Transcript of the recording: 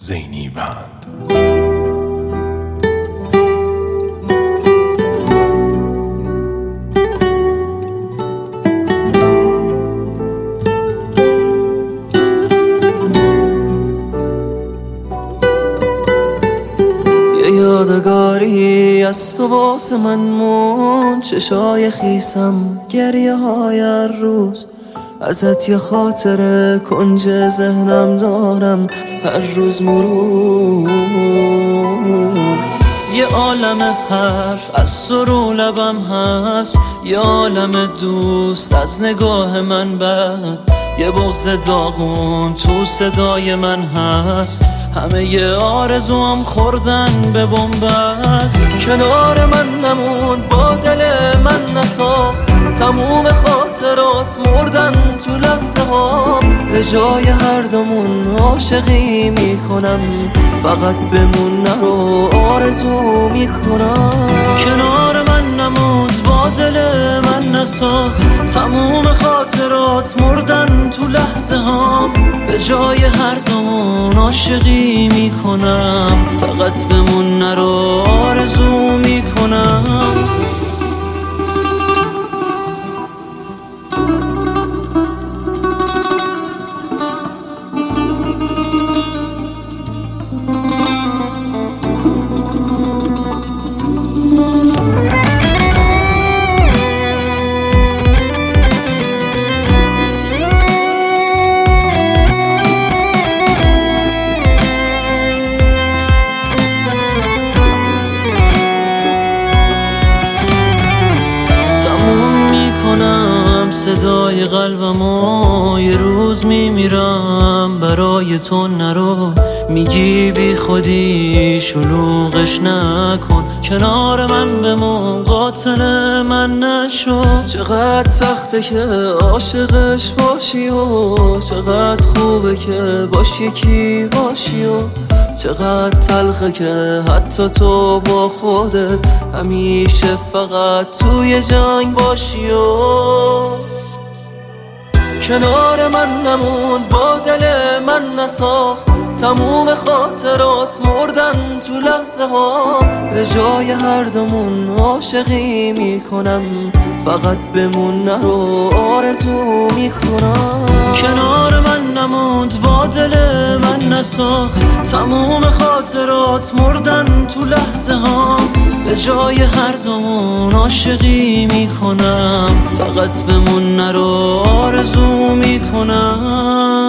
زینیوند. یادگاری از تو واسه من مون، چشای خیسم گریه های هر روز، ازت یه خاطره کنج ذهنم دارم هر روز مرور. یه عالم حرف از تو رو لبم هست، یه عالم دوست از نگاه من بد، یه بغض داغون تو صدای من هست، همه یه آرزوام خوردن به بنبست. کنار من نموند با دل من نساخت، تموم خاطرات مردن تو لحظه ها، به جای هر دومون عاشقی میکنم، فقط بمون نرو آرزو میکنم. کنار من نموند با دل من نساخت، تموم خاطرات مردن تو لحظه ها، به جای هر دومون عاشقی میکنم، فقط بمون نرو آرزو میکنم. صدای قلبمو یه روز میمیرم برای تو، نرو میگی بی خودی شلوغش نکن، کنار من بمون قاتل من نشو. چقدر سخته که عاشقش باشی و چقدر خوبه که باش یکی باشی و چقدر تلخه که حتی تو با خودت همیشه فقط توی جنگ باشی و کنار من نموند با دل من نساخت، تموم خاطرات مردن تو لحظه ها، به جای هر دومون عاشقی میکنم، فقط بمون نرو آرزو میکنم. کنار من نموند با دل من نساخت، تموم خاطرات مردن تو لحظه ها، به جای هر دومون عاشقی میکنم، فقط بمون نرو آرزو میکنم.